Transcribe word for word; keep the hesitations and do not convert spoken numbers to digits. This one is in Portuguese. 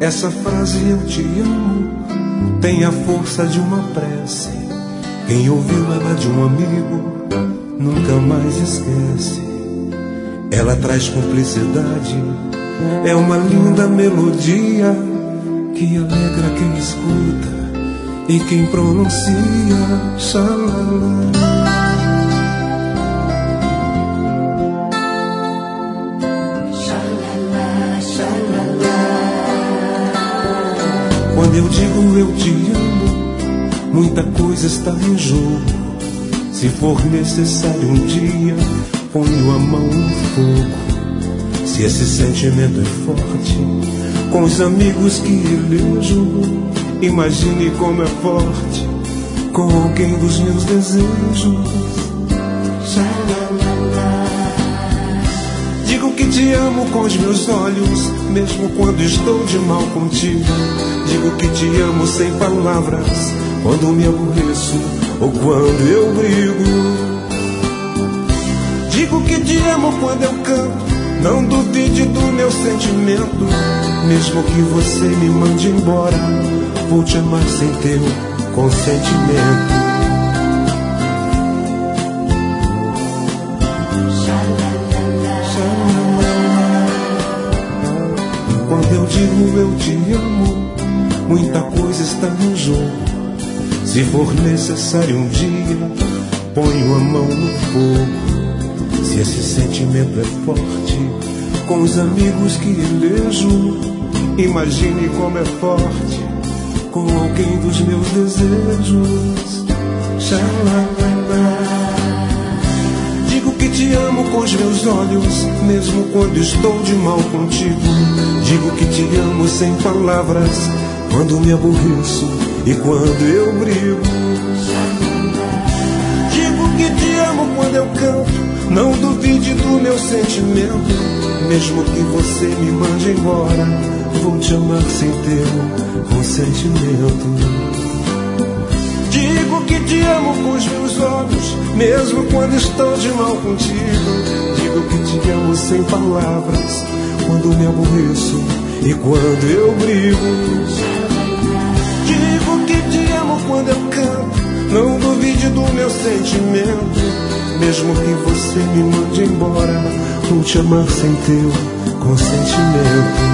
Essa frase eu te amo tem a força de uma prece. Quem ouviu ela de um amigo nunca mais esquece. Ela traz cumplicidade, é uma linda melodia que alegra quem escuta e quem pronuncia. Xalala. Quando eu digo eu te amo, muita coisa está em jogo. Se for necessário um dia, ponho a mão no fogo. Se esse sentimento é forte, com os amigos que elejo, imagine como é forte com alguém dos meus desejos. Digo que te amo com os meus olhos, mesmo quando estou de mal contigo. Digo que te amo sem palavras, quando me aborreço ou quando eu brigo. Digo que te amo quando eu canto, não duvide do meu sentimento. Mesmo que você me mande embora, vou te amar sem teu consentimento. Quando eu digo eu te amo, muita coisa está no jogo. Se for necessário um dia, ponho a mão no fogo. Se esse sentimento é forte, com os amigos que elejo, imagine como é forte com alguém dos meus desejos. Xalala. Digo que te amo com os meus olhos, mesmo quando estou de mal contigo. Digo que te amo sem palavras, quando me aborreço e quando eu brigo. Digo que te amo quando eu canto, não duvide do meu sentimento. Mesmo que você me mande embora, vou te amar sem teu consentimento. Digo que te amo com os meus olhos, mesmo quando estou de mal contigo. Digo que te amo sem palavras, quando me aborreço e quando eu brigo. Digo que te amo quando eu canto, não duvide do meu sentimento. Mesmo que você me mande embora, vou te amar sem teu consentimento.